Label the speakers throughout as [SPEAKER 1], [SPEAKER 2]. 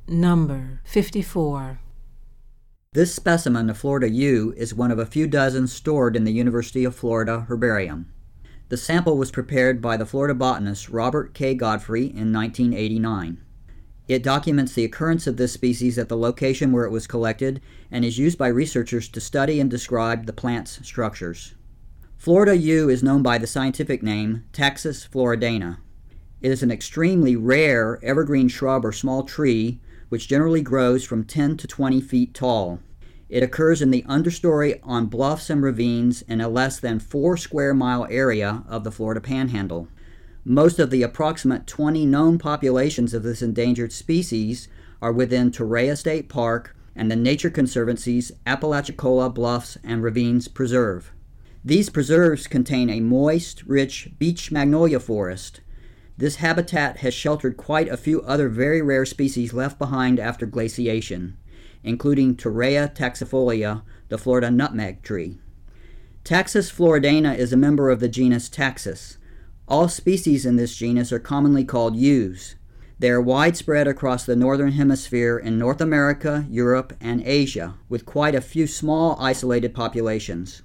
[SPEAKER 1] Number 54.
[SPEAKER 2] This specimen of Florida yew is one of a few dozen stored in the University of Florida Herbarium. The sample was prepared by the Florida botanist Robert K. Godfrey in 1989. It documents the occurrence of this species at the location where it was collected and is used by researchers to study and describe the plant's structures. Florida yew is known by the scientific name Taxus floridana. It is an extremely rare evergreen shrub or small tree which generally grows from 10 to 20 feet tall. It occurs in the understory on bluffs and ravines in a less than 4 square mile area of the Florida Panhandle. Most of the approximate 20 known populations of this endangered species are within Torreya State Park and the Nature Conservancy's Apalachicola Bluffs and Ravines Preserve. These preserves contain a moist, rich beech magnolia forest. This habitat has sheltered quite a few other very rare species left behind after glaciation, including Torreya taxifolia, the Florida nutmeg tree. Taxus floridana is a member of the genus Taxus. All species in this genus are commonly called yews. They are widespread across the northern hemisphere in North America, Europe, and Asia, with quite a few small isolated populations.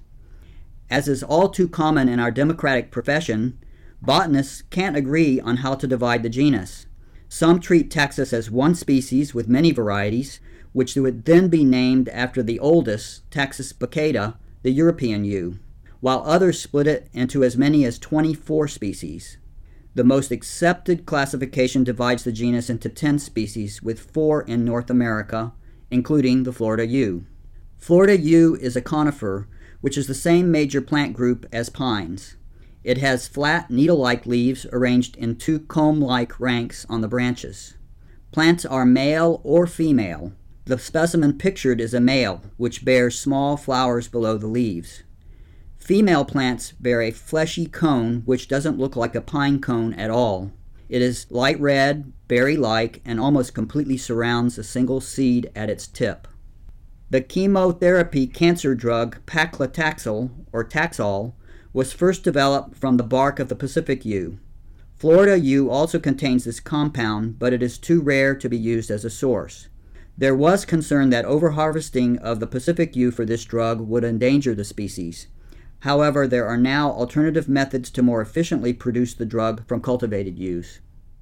[SPEAKER 2] As is all too common in our democratic profession, botanists can't agree on how to divide the genus. Some treat Taxus as one species with many varieties, which would then be named after the oldest, Taxus baccata, the European yew, while others split it into as many as 24 species. The most accepted classification divides the genus into 10 species, with 4 in North America, including the Florida yew. Florida yew is a conifer, which is the same major plant group as pines. It has flat, needle-like leaves arranged in 2 comb-like ranks on the branches. Plants are male or female. The specimen pictured is a male, which bears small flowers below the leaves. Female plants bear a fleshy cone which doesn't look like a pine cone at all. It is light red, berry-like, and almost completely surrounds a single seed at its tip. The chemotherapy cancer drug paclitaxel, or Taxol, was first developed from the bark of the Pacific yew. Florida yew also contains this compound, but it is too rare to be used as a source. There was concern that overharvesting of the Pacific yew for this drug would endanger the species. However, there are now alternative methods to more efficiently produce the drug from cultivated yews.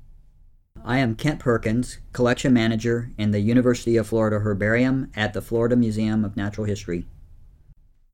[SPEAKER 2] I am Kent Perkins, Collection Manager in the University of Florida Herbarium at the Florida Museum of Natural History.